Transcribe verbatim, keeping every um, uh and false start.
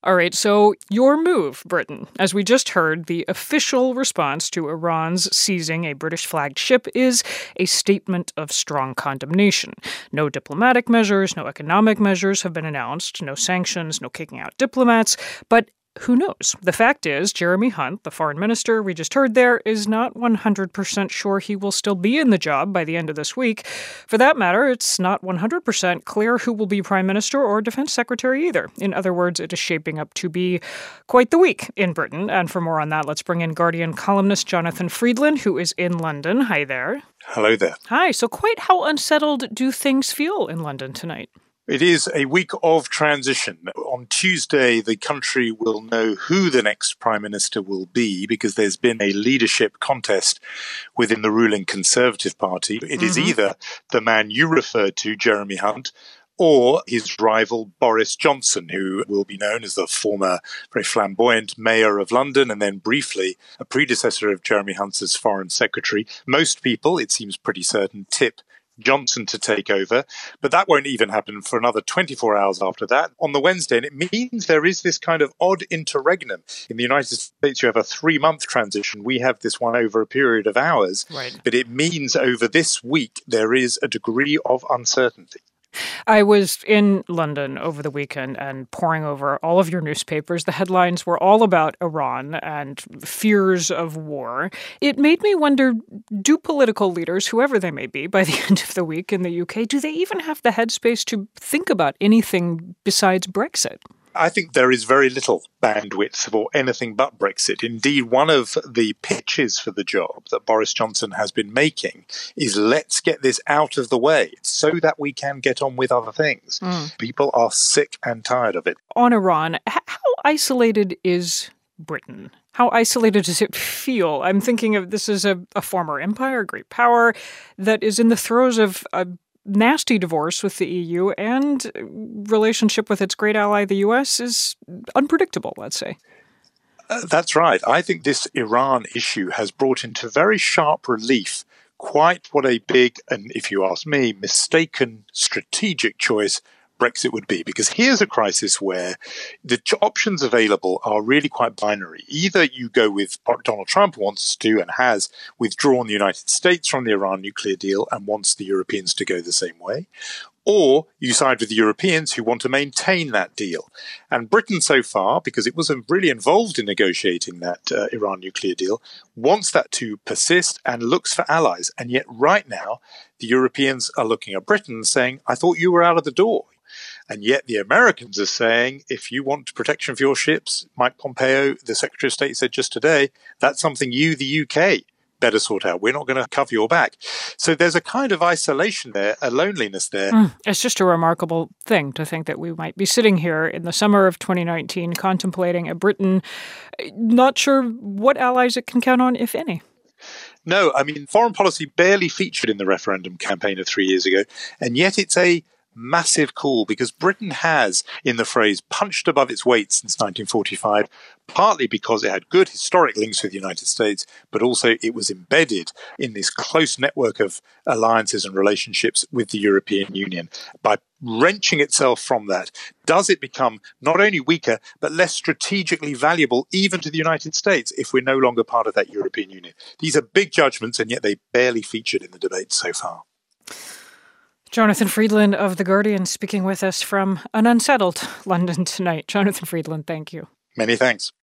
All right, so your move, Britain. As we just heard, the official response to Iran's seizing a British-flagged ship is a statement of strong condemnation. No diplomatic measures, no economic measures have been announced, no sanctions, no kicking out diplomats, but who knows? The fact is, Jeremy Hunt, the foreign minister we just heard there, is not one hundred percent sure he will still be in the job by the end of this week. For that matter, it's not one hundred percent clear who will be prime minister or defense secretary either. In other words, it is shaping up to be quite the week in Britain. And for more on that, let's bring in Guardian columnist Jonathan Freedland, who is in London. Hi there. Hello there. Hi. So quite how unsettled do things feel in London tonight? It is a week of transition. On Tuesday, the country will know who the next Prime Minister will be because there's been a leadership contest within the ruling Conservative Party. It mm-hmm. is either the man you referred to, Jeremy Hunt, or his rival Boris Johnson, who will be known as the former very flamboyant mayor of London and then briefly a predecessor of Jeremy Hunt as foreign secretary. Most people, it seems pretty certain, tip Johnson to take over, but that won't even happen for another twenty-four hours after that on the Wednesday. And it means there is this kind of odd interregnum. In the United States, you have a three-month transition. We have this one over a period of hours. Right. But it means over this week, there is a degree of uncertainty. I was in London over the weekend and poring over all of your newspapers. The headlines were all about Iran and fears of war. It made me wonder, do political leaders, whoever they may be, by the end of the week in the U K, do they even have the headspace to think about anything besides Brexit? I think there is very little bandwidth for anything but Brexit. Indeed, one of the pitches for the job that Boris Johnson has been making is let's get this out of the way so that we can get on with other things. Mm. People are sick and tired of it. On Iran, how isolated is Britain? How isolated does it feel? I'm thinking of this as a, a former empire, a great power that is in the throes of a nasty divorce with the E U, and relationship with its great ally, the U S, is unpredictable, let's say. Uh, that's right. I think this Iran issue has brought into very sharp relief quite what a big, and if you ask me, mistaken strategic choice Brexit would be. Because here's a crisis where the options available are really quite binary. Either you go with what Donald Trump wants to and has withdrawn the United States from the Iran nuclear deal and wants the Europeans to go the same way, or you side with the Europeans who want to maintain that deal. And Britain so far, because it was really involved in negotiating that uh, Iran nuclear deal, wants that to persist and looks for allies. And yet right now, the Europeans are looking at Britain saying, I thought you were out of the door. And yet the Americans are saying, if you want protection for your ships, Mike Pompeo, the Secretary of State, said just today, that's something you, the U K, better sort out. We're not going to cover your back. So there's a kind of isolation there, a loneliness there. Mm, it's just a remarkable thing to think that we might be sitting here in the summer of twenty nineteen contemplating a Britain not sure what allies it can count on, if any. No, I mean, foreign policy barely featured in the referendum campaign of three years ago, and yet it's a massive call because Britain has, in the phrase, punched above its weight since nineteen forty-five, partly because it had good historic links with the United States, but also it was embedded in this close network of alliances and relationships with the European Union. By wrenching itself from that, does it become not only weaker, but less strategically valuable even to the United States if we're no longer part of that European Union? These are big judgments, and yet they barely featured in the debate so far. Jonathan Freedland of The Guardian speaking with us from an unsettled London tonight. Jonathan Freedland, thank you. Many thanks.